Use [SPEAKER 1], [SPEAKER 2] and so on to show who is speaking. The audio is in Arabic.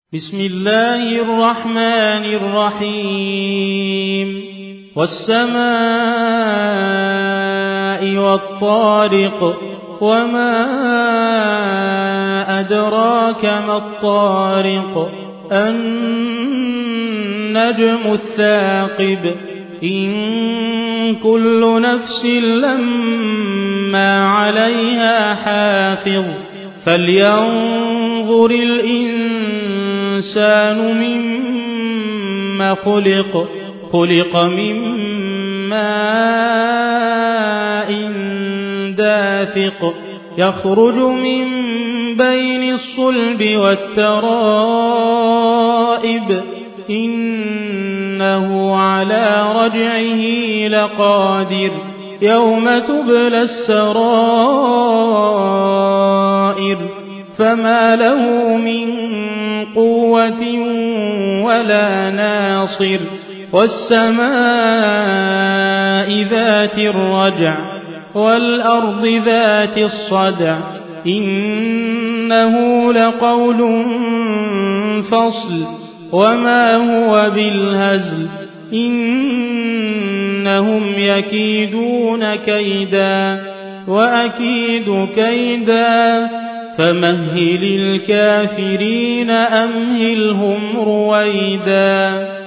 [SPEAKER 1] بسم الله الرحمن الرحيم والسماء والطارق وما أدراك ما الطارق النجم الثاقب إن كل نفس لما عليها حافظ فلينظر الإنسان مما خلق من ماء دافق يخرج من بين الصلب والترائب إنه على رجعه لقادر يوم تبلى السرائر فما له من قوة ولا ناصر والسماء ذات الرجع والأرض ذات الصدع إنه لقول فصل وما هو بالهزل إنهم يكيدون كيدا وأكيد كيدا فمهل الكافرين أمهلهم رويدا